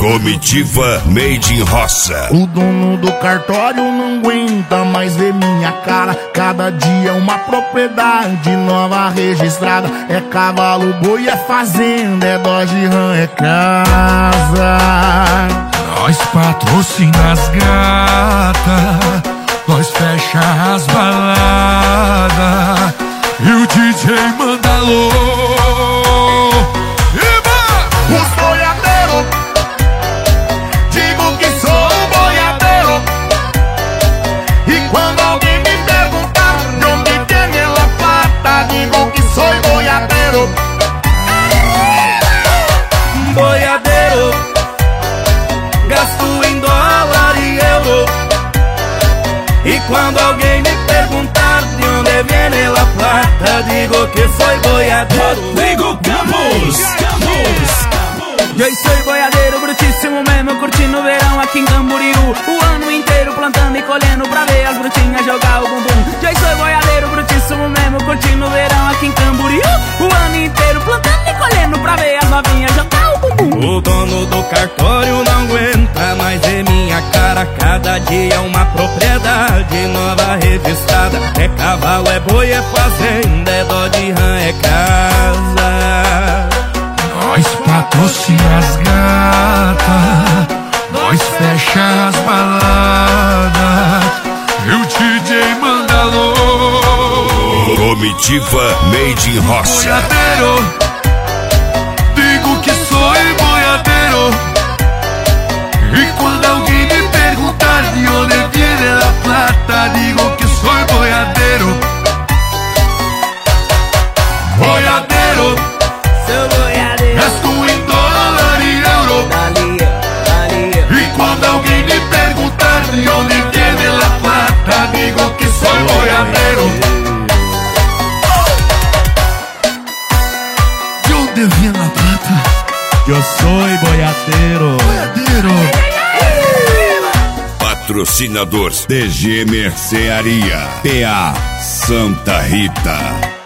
Comitiva Made in Roça. O dono do cartório não aguenta mais ver minha cara. Cada dia uma propriedade nova registrada. É cavalo, boi, é fazenda, é Dodge Ram, é casa. Nós patrocina as gatas, nós fecha as baladas e o DJ manda alô. Os boiadeiros, digo que sou boiadeiro. E quando alguém me perguntar de onde tem ela plata, digo que sou boiadeiro. Boiadeiro, gasto em dólar e euro. E quando alguém me perguntar de onde vem la plata, digo que sou boiadeiro. Rodrigo Campos. Eu sou boiadeiro brutíssimo mesmo, curtindo o verão aqui em Camboriú. O ano inteiro plantando e colhendo pra ver as brutinhas jogar o bumbum. Eu sou boiadeiro brutíssimo mesmo, curtindo o verão aqui em Camboriú. O ano inteiro plantando e colhendo pra ver as novinhas jogar o bumbum. O dono do cartório não aguenta mais ver minha cara. Cada dia uma propriedade nova registrada. É cavalo, é boi, é fazenda, é Dodge Ram, é casa. Nós patrocina as gatas, nós fecha as baladas e o DJ manda alô. Comitiva Made in Roça. Boiadeiro, digo que sou boiadeiro. E quando alguém me perguntar de onde viene la plata, digo que sou boiadeiro. Boiadeiro, Sou boiadeiro, gasto em dólar e euro. E quando alguém me perguntar de onde viene la plata, digo que sou boiadeiro. De onde viene la plata? Eu sou boiadeiro. Boiadeiro. Patrocinador DG Mercearia, PA Santa Rita.